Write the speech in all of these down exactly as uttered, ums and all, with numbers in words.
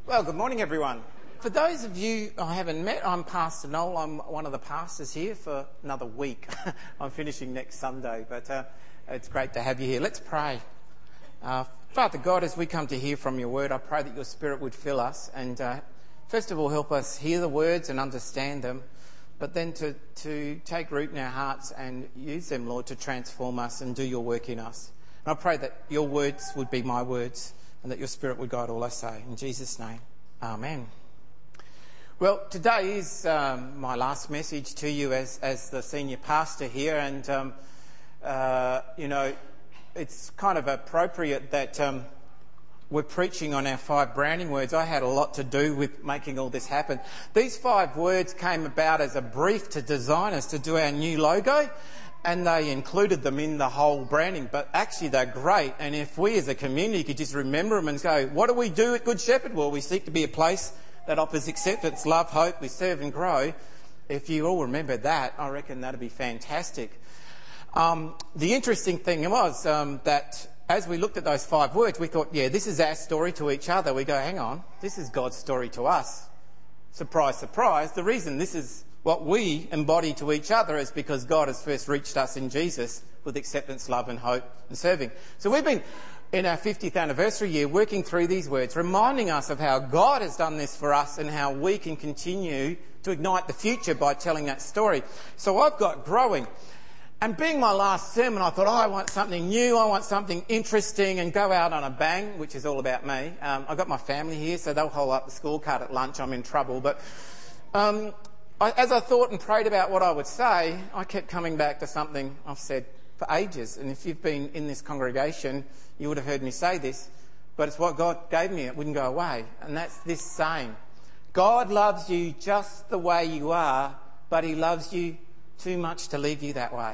Well, good morning, everyone. For those of you I haven't met, I'm Pastor Noel. I'm one of the pastors here for another week. I'm finishing next Sunday, but uh, it's great to have you here. Let's pray. Uh, Father God, as we come to hear from your word, I pray that your Spirit would fill us and uh, first of all help us hear the words and understand them, but then to, to take root in our hearts and use them, Lord, to transform us and do your work in us. And I pray that your words would be my words and that your Spirit would guide all I say. In Jesus' name, amen. Well, today is um, my last message to you as, as the senior pastor here, and, um, uh, you know, it's kind of appropriate that um, we're preaching on our five branding words. I had a lot to do with making all this happen. These five words came about as a brief to designers to do our new logo, and they included them in the whole branding, but actually they're great. And if we as a community could just remember them and go, what do we do at Good Shepherd? Well, we seek to be a place that offers acceptance, love, hope, we serve and grow. If you all remember that, I reckon that'd be fantastic. Um, the interesting thing was um, that as we looked at those five words, we thought, yeah, this is our story to each other. We go, hang on, this is God's story to us. Surprise, surprise. The reason this is what we embody to each other is because God has first reached us in Jesus with acceptance, love and hope and serving. So we've been, in our fiftieth anniversary year, working through these words, reminding us of how God has done this for us and how we can continue to ignite the future by telling that story. So I've got growing. And being my last sermon, I thought, oh, I want something new, I want something interesting and go out on a bang, which is all about me. Um, I've got my family here, so they'll hold up the scorecard at lunch. I'm in trouble. But um, I, as I thought and prayed about what I would say, I kept coming back to something I've said for ages. And if you've been in this congregation, you would have heard me say this, but it's what God gave me. It wouldn't go away. And that's this saying: God loves you just the way you are, but he loves you too much to leave you that way.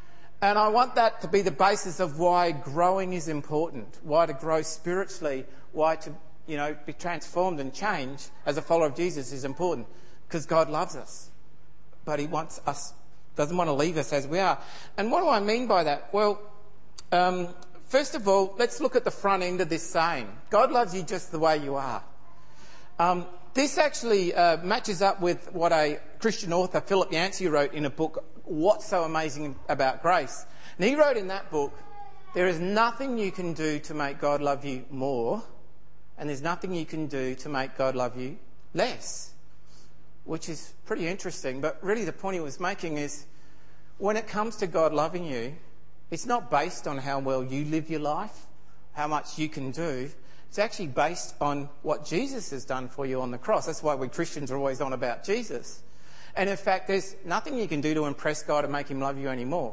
And I want that to be the basis of why growing is important, why to grow spiritually, why to, you know, be transformed and change as a follower of Jesus is important, because God loves us, but he wants us, doesn't want to leave us as we are. And what do I mean by that? Well, um, first of all, let's look at the front end of this saying. God loves you just the way you are. Um, this actually uh, matches up with what a Christian author, Philip Yancey, wrote in a book, What's So Amazing About Grace. And he wrote in that book, there is nothing you can do to make God love you more, and there's nothing you can do to make God love you less, which is pretty interesting. But really the point he was making is, when it comes to God loving you, it's not based on how well you live your life, how much you can do. It's actually based on what Jesus has done for you on the cross. That's why we Christians are always on about Jesus. And in fact, there's nothing you can do to impress God and make him love you anymore.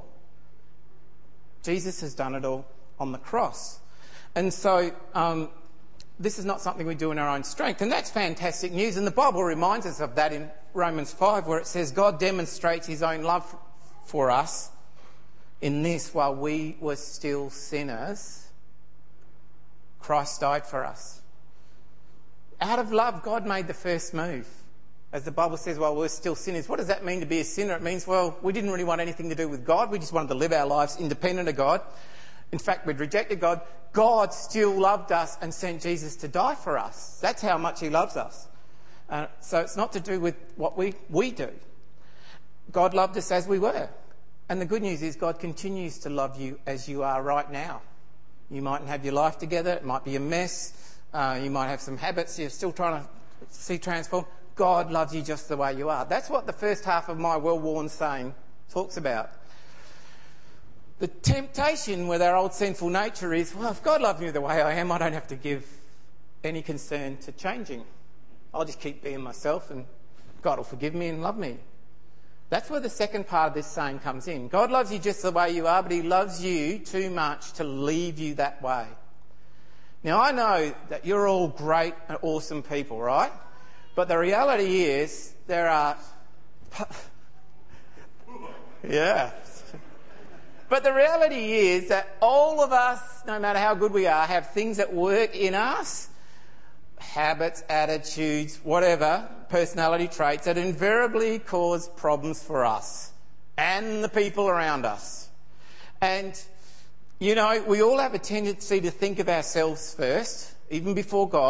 Jesus has done it all on the cross. And so um, this is not something we do in our own strength. And that's fantastic news. And the Bible reminds us of that in Romans five, where it says God demonstrates his own love for us in this: while we were still sinners, Christ died for us. Out of love, God made the first move. As the Bible says, while we're still sinners. What does that mean to be a sinner? It means, well, we didn't really want anything to do with God. We just wanted to live our lives independent of God. In fact, we'd rejected God. God still loved us and sent Jesus to die for us. That's how much he loves us. Uh, so it's not to do with what we, we do. God loved us as we were. And the good news is God continues to love you as you are right now. You mightn't have your life together. It might be a mess. Uh, you might have some habits you're still trying to see transformed. God loves you just the way you are. That's what the first half of my well-worn saying talks about. The temptation with our old sinful nature is, well, if God loves me the way I am, I don't have to give any concern to changing. I'll just keep being myself and God will forgive me and love me. That's where the second part of this saying comes in. God loves you just the way you are, but he loves you too much to leave you that way. Now, I know that you're all great and awesome people, right? But the reality is there are... yeah. But the reality is that all of us, no matter how good we are, have things that work in us, habits, attitudes, whatever, personality traits that invariably cause problems for us and the people around us. And, you know, we all have a tendency to think of ourselves first, even before God,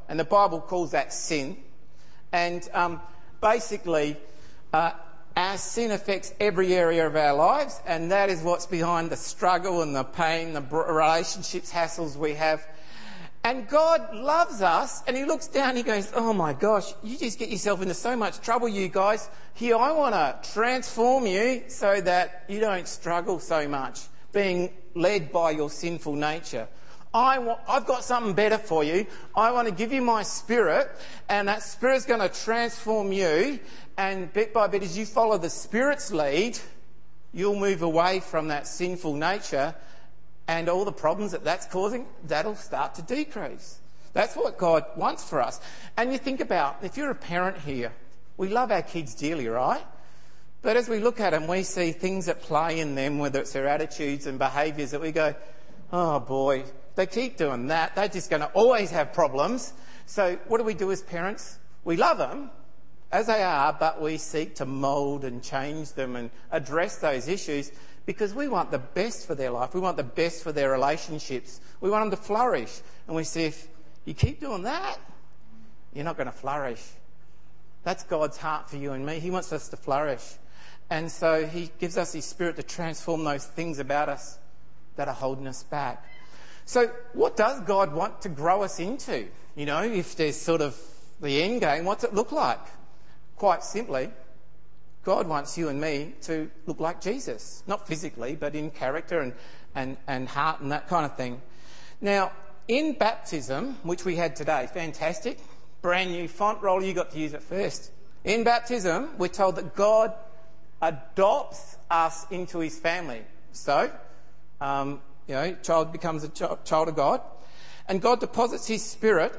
And the Bible calls that sin. And um, basically, uh, our sin affects every area of our lives, and that is what's behind the struggle and the pain, the relationships, hassles we have. And God loves us, and he looks down and he goes, oh my gosh, you just get yourself into so much trouble, you guys. Here, I want to transform you so that you don't struggle so much being led by your sinful nature. I want, I've got something better for you. I want to give you my Spirit, and that Spirit's going to transform you. And bit by bit, as you follow the Spirit's lead, you'll move away from that sinful nature, and all the problems that that's causing, that'll start to decrease. That's what God wants for us. And you think about, if you're a parent here, we love our kids dearly, right? But as we look at them, we see things at play in them, whether it's their attitudes and behaviours, that we go, oh boy, they keep doing that. They're just going to always have problems. So what do we do as parents? We love them as they are, but we seek to mould and change them and address those issues because we want the best for their life. We want the best for their relationships. We want them to flourish. And we see, if you keep doing that, you're not going to flourish. That's God's heart for you and me. He wants us to flourish. And so he gives us his Spirit to transform those things about us that are holding us back. So what does God want to grow us into? You know, if there's sort of the end game, what's it look like? Quite simply, God wants you and me to look like Jesus. Not physically, but in character and, and, and heart and that kind of thing. Now, in baptism, which we had today, fantastic, brand new font roll, you got to use it first. In baptism, we're told that God adopts us into his family. So, um, you know, child becomes a ch- child of God, and God deposits his Spirit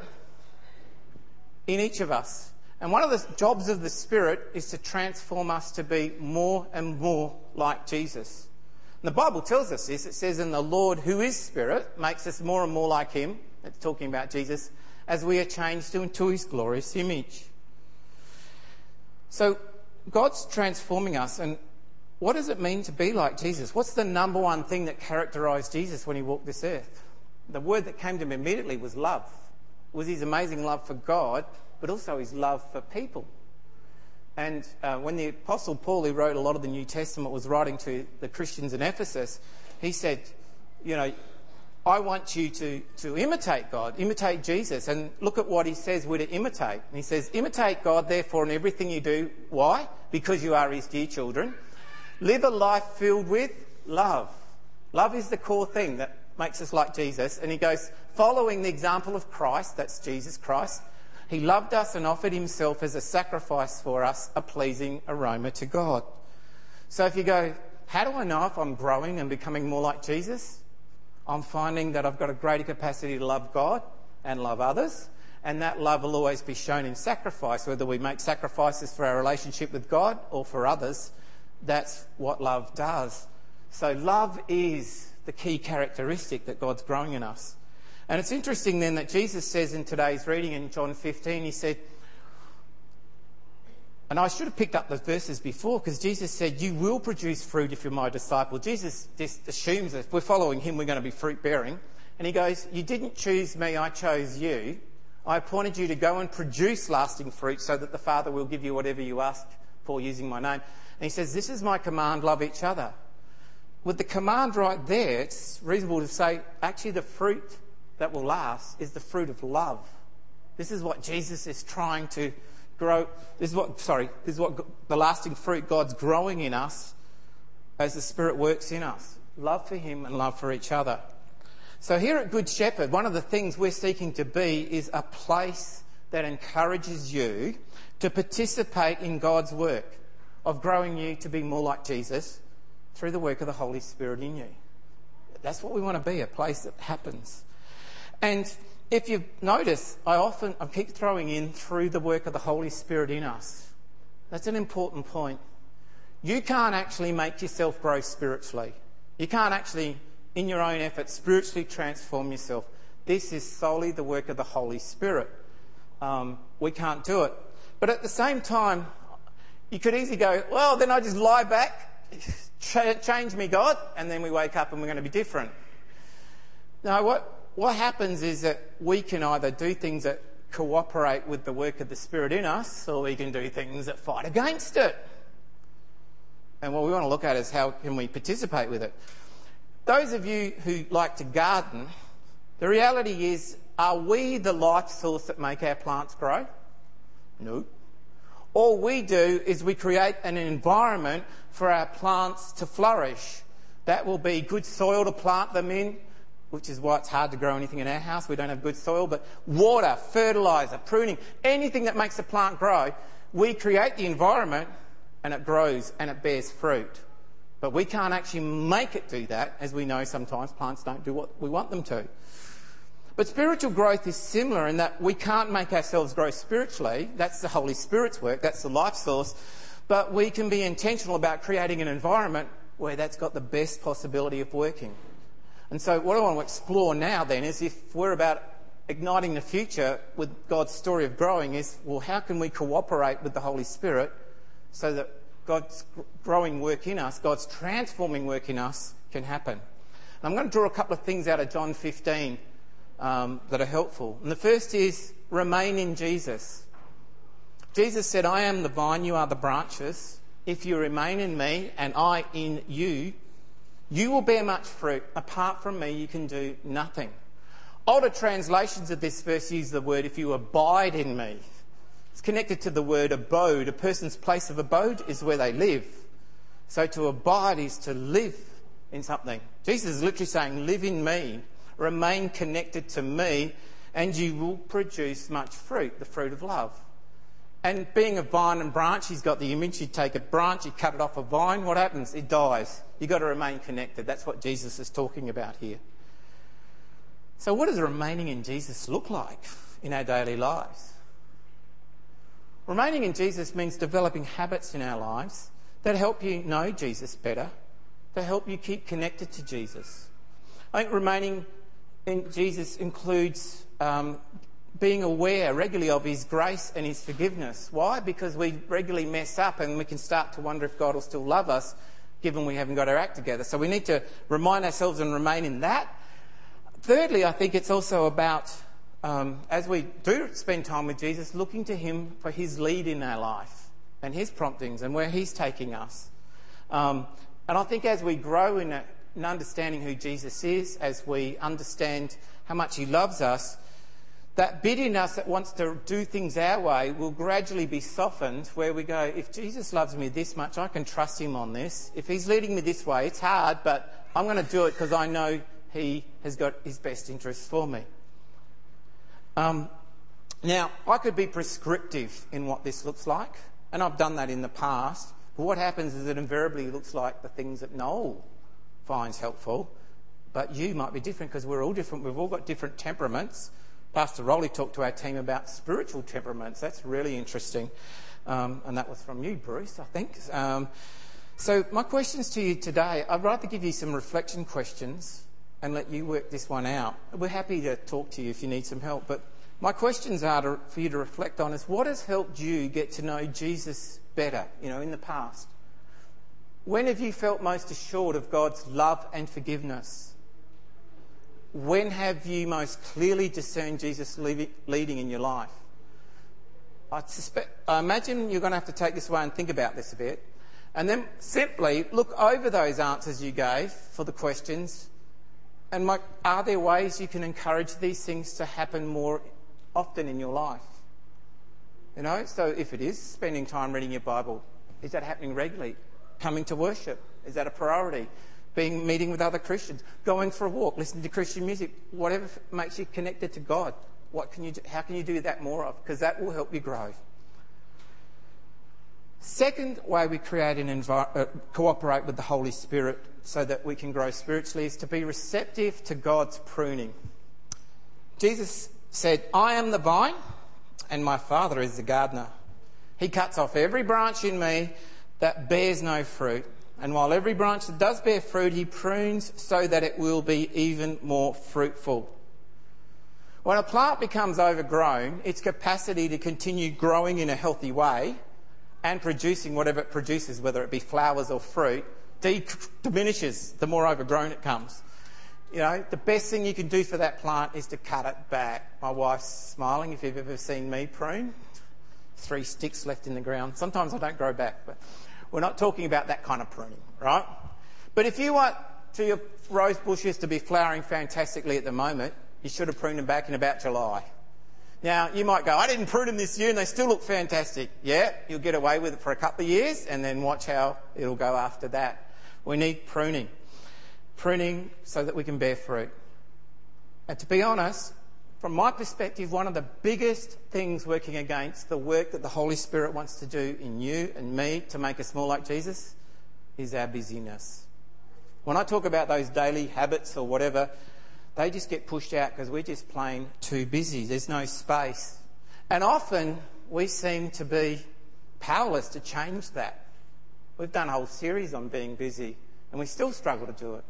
in each of us. And one of the jobs of the Spirit is to transform us to be more and more like Jesus. And the Bible tells us this. It says, "And the Lord, who is Spirit, makes us more and more like him," it's talking about Jesus, "as we are changed into his glorious image." So God's transforming us, and what does it mean to be like Jesus? What's the number one thing that characterised Jesus when he walked this earth? The word that came to him immediately was love. It was his amazing love for God, but also his love for people. And uh, when the Apostle Paul, who wrote a lot of the New Testament, was writing to the Christians in Ephesus, he said, you know, I want you to, to imitate God, imitate Jesus. And look at what he says we're to imitate. And he says, imitate God, therefore, in everything you do. Why? Because you are his dear children. Live a life filled with love. Love is the core thing that makes us like Jesus. And he goes, following the example of Christ, that's Jesus Christ, he loved us and offered himself as a sacrifice for us, a pleasing aroma to God. So if you go, how do I know if I'm growing and becoming more like Jesus? I'm finding that I've got a greater capacity to love God and love others. And that love will always be shown in sacrifice, whether we make sacrifices for our relationship with God or for others. That's what love does. So love is the key characteristic that God's growing in us. And it's interesting then that Jesus says in today's reading in John fifteen, he said, and I should have picked up the verses before, because Jesus said, you will produce fruit if you're my disciple. Jesus just assumes that if we're following him, we're going to be fruit bearing. And he goes, you didn't choose me, I chose you. I appointed you to go and produce lasting fruit so that the Father will give you whatever you ask for using my name. And he says, this is my command, love each other. With the command right there, it's reasonable to say, actually the fruit that will last is the fruit of love. This is what Jesus is trying to grow. This is what, sorry, this is what the lasting fruit God's growing in us as the Spirit works in us. Love for him and love for each other. So here at Good Shepherd, one of the things we're seeking to be is a place that encourages you to participate in God's work of growing you to be more like Jesus through the work of the Holy Spirit in you. That's what we want to be, a place that happens. And if you notice, I often, I keep throwing in through the work of the Holy Spirit in us. That's an important point. You can't actually make yourself grow spiritually. You can't actually, in your own effort, spiritually transform yourself. This is solely the work of the Holy Spirit. Um, we can't do it. But at the same time, you could easily go, well, then I just lie back, ch- change me, God, and then we wake up and we're going to be different. No, what, what happens is that we can either do things that cooperate with the work of the Spirit in us, or we can do things that fight against it. And what we want to look at is how can we participate with it. Those of you who like to garden, the reality is, are we the life source that make our plants grow? No. All we do is we create an environment for our plants to flourish. That will be good soil to plant them in, which is why it's hard to grow anything in our house. We don't have good soil, but water, fertiliser, pruning, anything that makes a plant grow, we create the environment and it grows and it bears fruit. But we can't actually make it do that. As we know, sometimes plants don't do what we want them to. But spiritual growth is similar in that we can't make ourselves grow spiritually. That's the Holy Spirit's work. That's the life source. But we can be intentional about creating an environment where that's got the best possibility of working. And so what I want to explore now then is, if we're about igniting the future with God's story of growing, is, well, how can we cooperate with the Holy Spirit so that God's growing work in us, God's transforming work in us can happen? And I'm going to draw a couple of things out of John fifteen um, that are helpful. And the first is remain in Jesus. Jesus said, I am the vine, you are the branches. If you remain in me and I in you, you will bear much fruit. Apart from me, you can do nothing. Older translations of this verse use the word, if you abide in me. It's connected to the word abode. A person's place of abode is where they live. So to abide is to live in something. Jesus is literally saying, live in me, remain connected to me, and you will produce much fruit, the fruit of love. And being a vine and branch, he's got the image. You take a branch, you cut it off a vine, what happens? It dies. You've got to remain connected. That's what Jesus is talking about here. So what does remaining in Jesus look like in our daily lives? Remaining in Jesus means developing habits in our lives that help you know Jesus better, that help you keep connected to Jesus. I think remaining in Jesus includes um, being aware regularly of his grace and his forgiveness. Why? Because we regularly mess up and we can start to wonder if God will still love us, given we haven't got our act together. So we need to remind ourselves and remain in that. Thirdly, I think it's also about, um, as we do spend time with Jesus, looking to him for his lead in our life and his promptings and where he's taking us. Um, and I think as we grow in, a, in understanding who Jesus is, as we understand how much he loves us, that bit in us that wants to do things our way will gradually be softened, where we go, if Jesus loves me this much, I can trust him on this. If he's leading me this way, it's hard, but I'm going to do it because I know he has got his best interests for me. Um, now, I could be prescriptive in what this looks like, and I've done that in the past, but what happens is it invariably looks like the things that Noel finds helpful, but you might be different because we're all different. We've all got different temperaments. Pastor Rolly talked to our team about spiritual temperaments. That's really interesting. Um, and that was from you, Bruce, I think. Um, so my questions to you today, I'd rather give you some reflection questions and let you work this one out. We're happy to talk to you if you need some help. But my questions are to, for you to reflect on is, what has helped you get to know Jesus better, you know, in the past? When have you felt most assured of God's love and forgiveness? When have you most clearly discerned Jesus leading in your life? I suspect, I imagine you're going to have to take this away and think about this a bit. And then simply look over those answers you gave for the questions. And like, are there ways you can encourage these things to happen more often in your life? You know, so if it is spending time reading your Bible, is that happening regularly? Coming to worship, is that a priority? Being meeting with other Christians, going for a walk, listening to Christian music, whatever makes you connected to God. What can you do, how can you do that more of? Because that will help you grow. Second way we create and envi- uh, cooperate with the Holy Spirit so that we can grow spiritually is to be receptive to God's pruning. Jesus said, I am the vine and my Father is the gardener. He cuts off every branch in me that bears no fruit. And while every branch that does bear fruit, he prunes so that it will be even more fruitful. When a plant becomes overgrown, its capacity to continue growing in a healthy way and producing whatever it produces, whether it be flowers or fruit, de- diminishes the more overgrown it comes. You know, the best thing you can do for that plant is to cut it back. My wife's smiling if you've ever seen me prune. Three sticks left in the ground. Sometimes I don't grow back, but we're not talking about that kind of pruning, right? But if you want to your rose bushes to be flowering fantastically at the moment, you should have pruned them back in about July. Now, you might go, I didn't prune them this year and they still look fantastic. Yeah, you'll get away with it for a couple of years and then watch how it'll go after that. We need pruning. Pruning so that we can bear fruit. And to be honest, from my perspective, one of the biggest things working against the work that the Holy Spirit wants to do in you and me to make us more like Jesus is our busyness. When I talk about those daily habits or whatever, they just get pushed out because we're just plain too busy. There's no space. And often we seem to be powerless to change that. We've done a whole series on being busy and we still struggle to do it.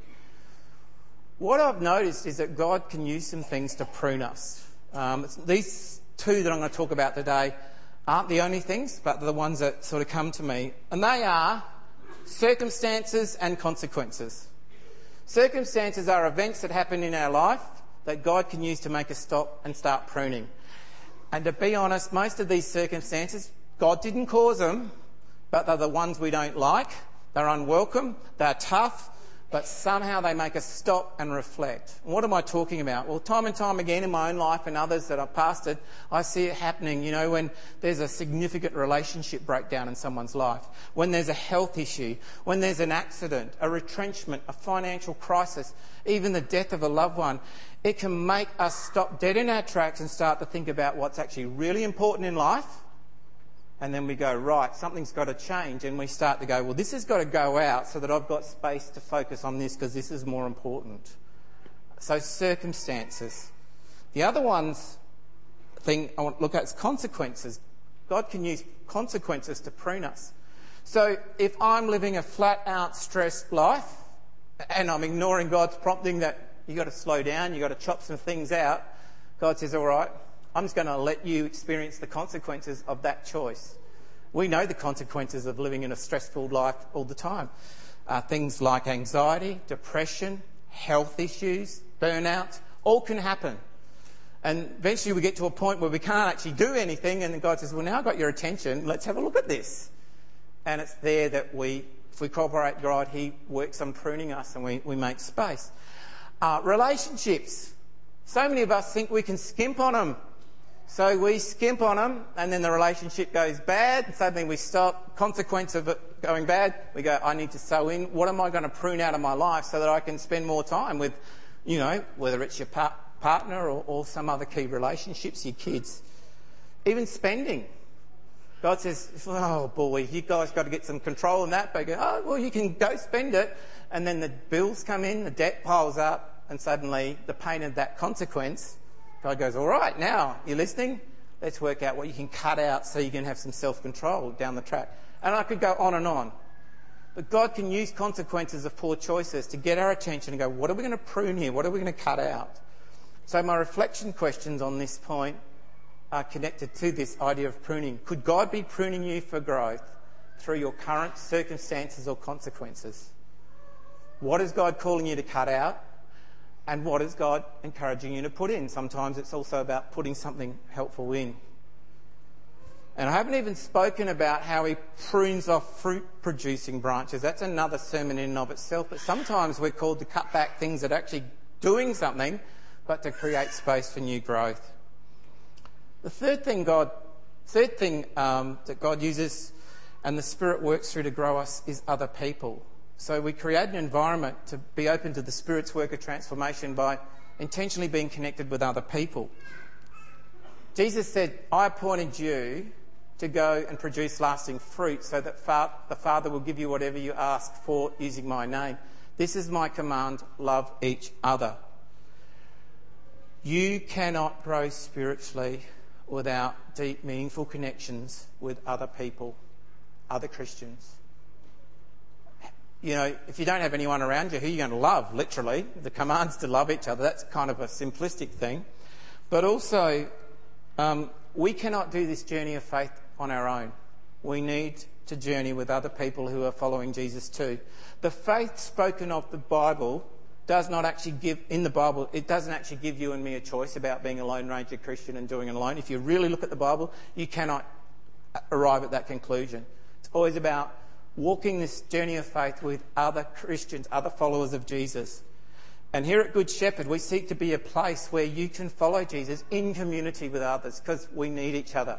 What I've noticed is that God can use some things to prune us. Um, these two that I'm going to talk about today aren't the only things, but they're the ones that sort of come to me. And they are circumstances and consequences. Circumstances are events that happen in our life that God can use to make us stop and start pruning. And to be honest, most of these circumstances, God didn't cause them, but they're the ones we don't like. They're unwelcome, they're tough, but somehow they make us stop and reflect. What am I talking about? Well, time and time again in my own life and others that I've pastored, I see it happening, you know, when there's a significant relationship breakdown in someone's life, when there's a health issue, when there's an accident, a retrenchment, a financial crisis, even the death of a loved one. It can make us stop dead in our tracks and start to think about what's actually really important in life. And then we go, right, something's got to change. And we start to go, well, this has got to go out so that I've got space to focus on this because this is more important. So circumstances. The other one's thing I want to look at is consequences. God can use consequences to prune us. So if I'm living a flat-out stressed life and I'm ignoring God's prompting that you've got to slow down, you've got to chop some things out, God says, all right, I'm just going to let you experience the consequences of that choice. We know the consequences of living in a stressful life all the time. Uh, things like anxiety, depression, health issues, burnout, all can happen. And eventually we get to a point where we can't actually do anything and then God says, well, now I've got your attention, let's have a look at this. And it's there that we, if we cooperate God, He works on pruning us and we, we make space. Uh, relationships. So many of us think we can skimp on them. So we skimp on them and then the relationship goes bad and suddenly we stop. Consequence of it going bad, we go, I need to sow in. What am I going to prune out of my life so that I can spend more time with, you know, whether it's your par- partner or, or some other key relationships, your kids. Even spending. God says, oh boy, you guys got to get some control on that. But you go, oh, well, you can go spend it. And then the bills come in, the debt piles up and suddenly the pain of that consequence, God goes, all right, now, you listening? Let's work out what you can cut out so you can have some self-control down the track. And I could go on and on. But God can use consequences of poor choices to get our attention and go, what are we going to prune here? What are we going to cut out? So my reflection questions on this point are connected to this idea of pruning. Could God be pruning you for growth through your current circumstances or consequences? What is God calling you to cut out? And what is God encouraging you to put in? Sometimes it's also about putting something helpful in. And I haven't even spoken about how He prunes off fruit-producing branches. That's another sermon in and of itself. But sometimes we're called to cut back things that are actually doing something, but to create space for new growth. The third thing God, third thing um, that God uses and the Spirit works through to grow us is other people. So we create an environment to be open to the Spirit's work of transformation by intentionally being connected with other people. Jesus said, I appointed you to go and produce lasting fruit so that fa- the Father will give you whatever you ask for using my name. This is my command, love each other. You cannot grow spiritually without deep, meaningful connections with other people, other Christians. You know, if you don't have anyone around you, who are you going to love, literally? The command's to love each other. That's kind of a simplistic thing. But also, um, we cannot do this journey of faith on our own. We need to journey with other people who are following Jesus too. The faith spoken of the Bible does not actually give, in the Bible, it doesn't actually give you and me a choice about being a Lone Ranger Christian and doing it alone. If you really look at the Bible, you cannot arrive at that conclusion. It's always about walking this journey of faith with other Christians, other followers of Jesus. And here at Good Shepherd, we seek to be a place where you can follow Jesus in community with others, because we need each other.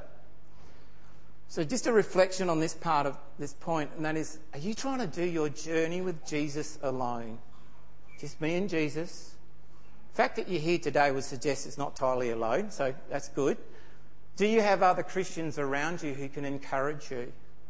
So just a reflection on this part of this point, and that is, are you trying to do your journey with Jesus alone? Just me and Jesus? The fact that you're here today would suggest it's not entirely alone, so that's good. Do you have other Christians around you who can encourage you?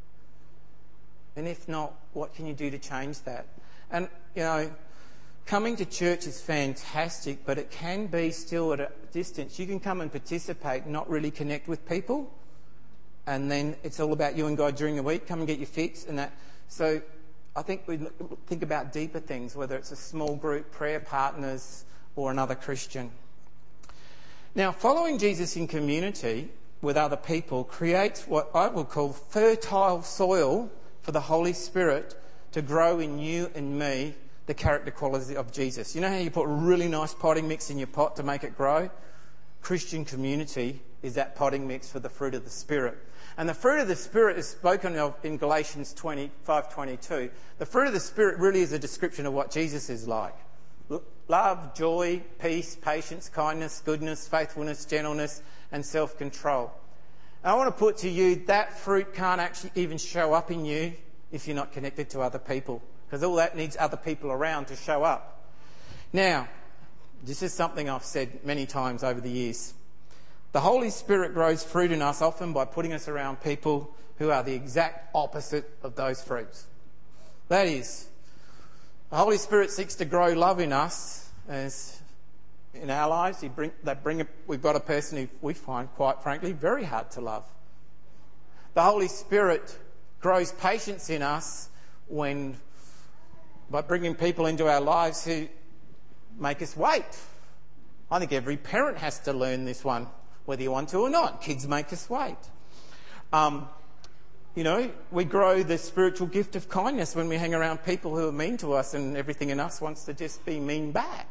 And if not, what can you do to change that? And, you know, coming to church is fantastic, but it can be still at a distance. You can come and participate, not really connect with people, and then it's all about you and God during the week. Come and get your fix and that. So I think we think about deeper things, whether it's a small group, prayer partners, or another Christian. Now, following Jesus in community with other people creates what I will call fertile soil for the Holy Spirit to grow in you and me the character quality of Jesus. You know how you put a really nice potting mix in your pot to make it grow? Christian community is that potting mix for the fruit of the Spirit. And the fruit of the Spirit is spoken of in Galatians five twenty-two. The fruit of the Spirit really is a description of what Jesus is like. Love, joy, peace, patience, kindness, goodness, faithfulness, gentleness, and self-control. And I want to put to you that fruit can't actually even show up in you if you're not connected to other people, because all that needs other people around to show up. Now, this is something I've said many times over the years. The Holy Spirit grows fruit in us often by putting us around people who are the exact opposite of those fruits. That is, the Holy Spirit seeks to grow love in us as in our lives. He bring, they bring a, we've got a person who we find, quite frankly, very hard to love. The Holy Spirit grows patience in us when by bringing people into our lives who make us wait. I think every parent has to learn this one, whether you want to or not. Kids make us wait. Um, you know, we grow the spiritual gift of kindness when we hang around people who are mean to us and everything in us wants to just be mean back.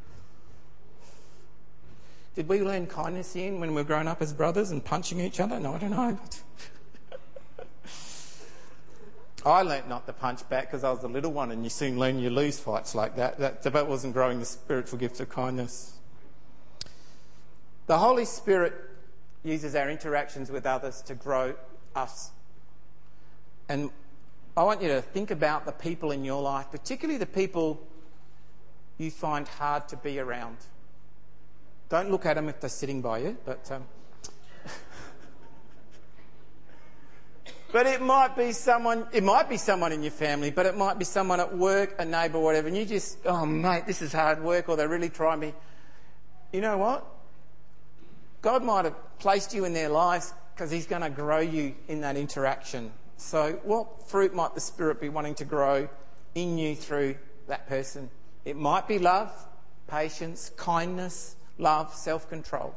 Did we learn kindness in when we were growing up as brothers and punching each other? No, I don't know. I learnt not to punch back because I was the little one, and you soon learn you lose fights like that. That, that wasn't growing the spiritual gift of kindness. The Holy Spirit uses our interactions with others to grow us. And I want you to think about the people in your life, particularly the people you find hard to be around. Don't look at them if they're sitting by you, but... Um, But it might be someone, it might be someone in your family, but it might be someone at work, a neighbour, whatever, and you just, oh mate, this is hard work, or they really try me. You know what? God might have placed you in their lives because he's going to grow you in that interaction. So what fruit might the Spirit be wanting to grow in you through that person? It might be love, patience, kindness, love, self-control.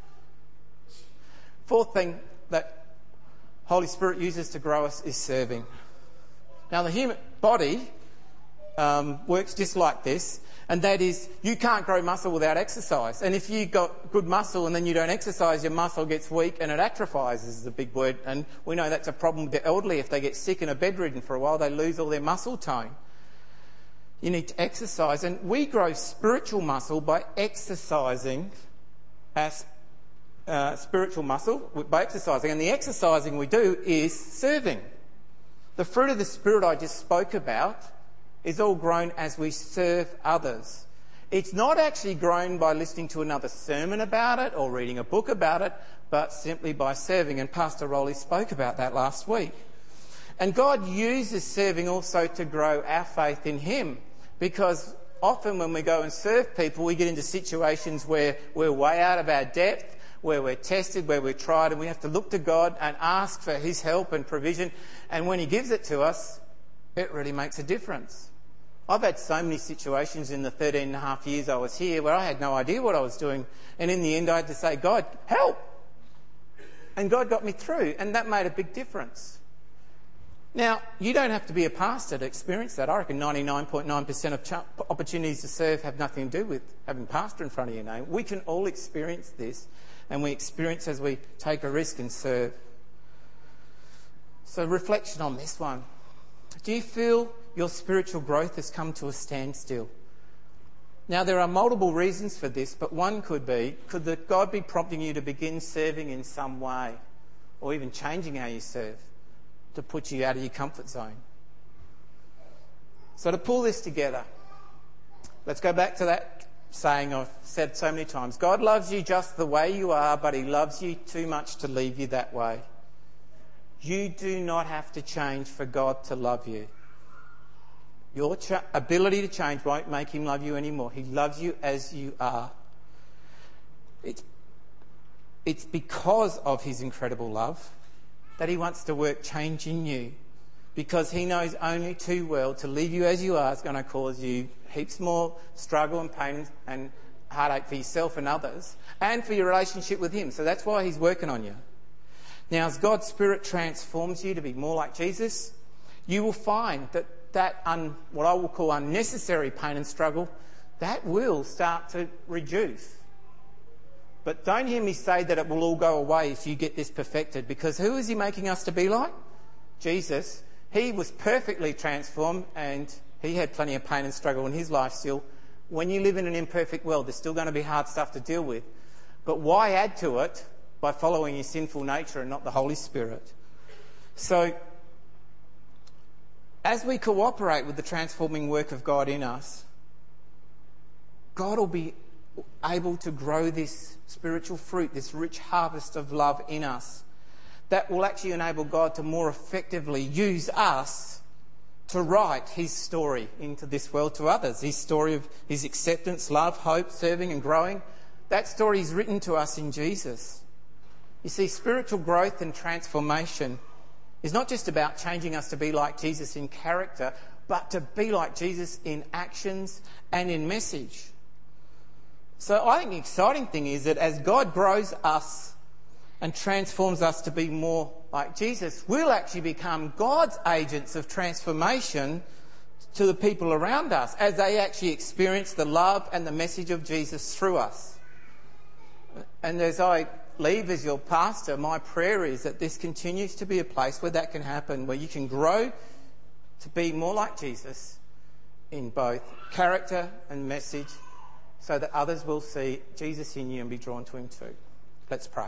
Fourth thing that Holy Spirit uses to grow us is serving. Now, the human body um, works just like this, and that is, you can't grow muscle without exercise. And if you've got good muscle and then you don't exercise, your muscle gets weak and it atrophies, is a big word. And we know that's a problem with the elderly. If they get sick and are bedridden for a while, they lose all their muscle tone. You need to exercise. And we grow spiritual muscle by exercising our Uh, spiritual muscle by exercising, and the exercising we do is serving. The fruit of the Spirit I just spoke about is all grown as we serve others. It's not actually grown by listening to another sermon about it or reading a book about it, but simply by serving, and Pastor Rowley spoke about that last week. And God uses serving also to grow our faith in him, because often when we go and serve people, we get into situations where we're way out of our depth, where we're tested, where we're tried, and we have to look to God and ask for his help and provision. And when he gives it to us, it really makes a difference. I've had so many situations in the thirteen and a half years I was here where I had no idea what I was doing. And in the end, I had to say, God, help! And God got me through, and that made a big difference. Now, you don't have to be a pastor to experience that. I reckon ninety-nine point nine percent of ch- opportunities to serve have nothing to do with having pastor in front of your name. We can all experience this, and we experience as we take a risk and serve. So reflection on this one. Do you feel your spiritual growth has come to a standstill? Now, there are multiple reasons for this, but one could be, could the God be prompting you to begin serving in some way, or even changing how you serve, to put you out of your comfort zone? So to pull this together, let's go back to that saying I've said so many times. God loves you just the way you are, but he loves you too much to leave you that way. You do not have to change for God to love you. Your ch- ability to change won't make him love you anymore. He loves you as you are. It's, it's because of his incredible love that he wants to work change in you, because he knows only too well to leave you as you are is going to cause you heaps more struggle and pain and heartache for yourself and others, and for your relationship with him. So that's why he's working on you. Now, as God's Spirit transforms you to be more like Jesus, you will find that that un, what I will call unnecessary pain and struggle, that will start to reduce. But don't hear me say that it will all go away if you get this perfected, because who is he making us to be like? Jesus. He was perfectly transformed, and he had plenty of pain and struggle in his life still. When you live in an imperfect world, there's still going to be hard stuff to deal with. But why add to it by following your sinful nature and not the Holy Spirit? So, as we cooperate with the transforming work of God in us, God will be able to grow this spiritual fruit, this rich harvest of love in us, that will actually enable God to more effectively use us to write his story into this world to others. His story of his acceptance, love, hope, serving and growing. That story is written to us in Jesus. You see, spiritual growth and transformation is not just about changing us to be like Jesus in character, but to be like Jesus in actions and in message. So I think the exciting thing is that as God grows us and transforms us to be more like Jesus, we'll actually become God's agents of transformation to the people around us as they actually experience the love and the message of Jesus through us. And as I leave as your pastor, my prayer is that this continues to be a place where that can happen, where you can grow to be more like Jesus in both character and message, so that others will see Jesus in you and be drawn to him too. Let's pray.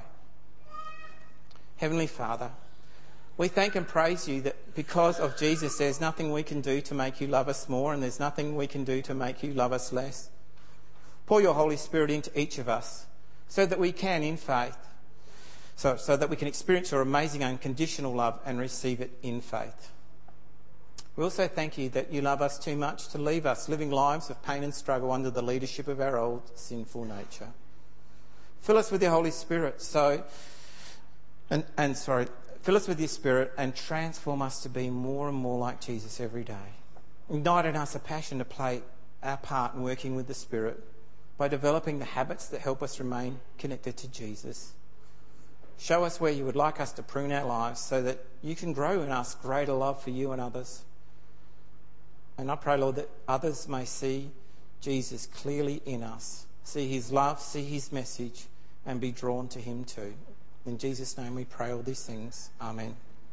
Heavenly Father, we thank and praise you that because of Jesus, there's nothing we can do to make you love us more, and there's nothing we can do to make you love us less. Pour your Holy Spirit into each of us, so that we can, in faith, so, so that we can experience your amazing unconditional love and receive it in faith. We also thank you that you love us too much to leave us living lives of pain and struggle under the leadership of our old sinful nature. Fill us with your Holy Spirit, so, and, and sorry, fill us with your Spirit and transform us to be more and more like Jesus every day. Ignite in us a passion to play our part in working with the Spirit, by developing the habits that help us remain connected to Jesus. Show us where you would like us to prune our lives so that you can grow in us greater love for you and others. And I pray, Lord, that others may see Jesus clearly in us, see his love, see his message, and be drawn to him too. In Jesus' name we pray all these things. Amen.